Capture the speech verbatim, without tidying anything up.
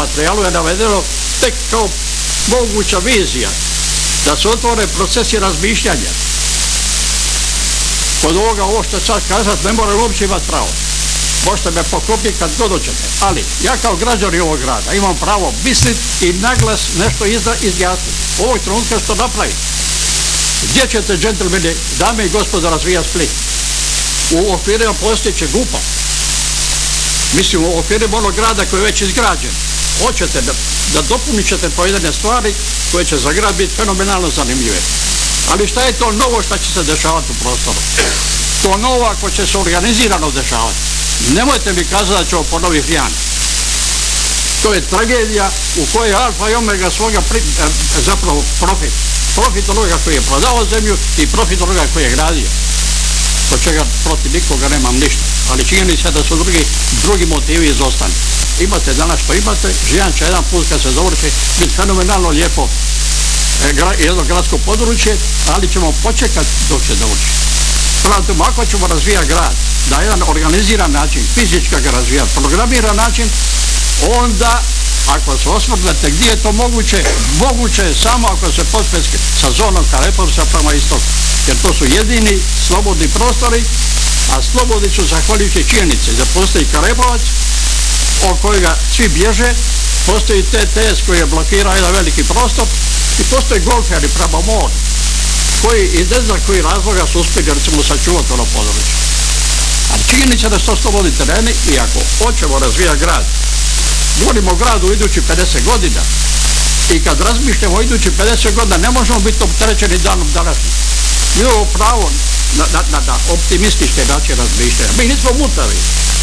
materijalu je navedeno tek kao moguća vizija da se otvore procesi razmišljanja. Kod ovoga, ovo što sad kazat, ne mora uopće imati pravo. Možete me pokopiti kad god hoćete, ali ja kao građani ovog grada imam pravo misliti i naglas nešto izjasniti. Ovog trenutka što napraviti. Gdje ćete, džentlmeni, dame i gospodo, razvijati Split? U okvirima postojećeg G U P-a. Mislim, u okvirima onog grada koji je već izgrađen. Hoćete da, da dopunit ćete pojedine stvari koje će za grad biti fenomenalno zanimljive. Ali šta je to novo što će se dešavati u prostoru? To novo ako će se organizirano dešavati. Nemojte mi kazati da ćemo ponoviti Fijani. To je tragedija u kojoj je alfa i omega svoga pri, zapravo profit. Profit onoga koji je prodao zemlju i profit onoga koji je gradio. Od čega protiv nikoga nemam ništa. Ali činjenica da su drugi, drugi motivi izostani. Imate danas što imate, Žijan će jedan put kad se završi biti fenomenalno lijepo jedno gradsko područje, ali ćemo počekati dok se završi. Pravom, ako ćemo razvijati grad na jedan organiziran način, fizički ga razvijati, programiran način, onda ako se osvrnete gdje je to moguće, moguće je samo ako se počne sa zonom Karepovca prema istoku, jer to su jedini slobodni prostori, a slobodni su zahvaljujući činjenici da postoji Karepovac od kojega svi bježe, postoji T T S koji je blokirao jedan veliki prostor i postoji golferi prema moru koji iz ne znam koji razloga su uspjeli recimo sačuvati ono područje. Ali činjenica da su to slobodni tereni i ako hoćemo razvijati grad, govorimo o gradu u idućih pedeset godina i kad razmišljamo o idućih pedeset godina ne možemo biti opterećeni danom današnjim. Mi imamo pravo na, na, na, na optimističke načine razmišljanja. Mi nismo mutavi.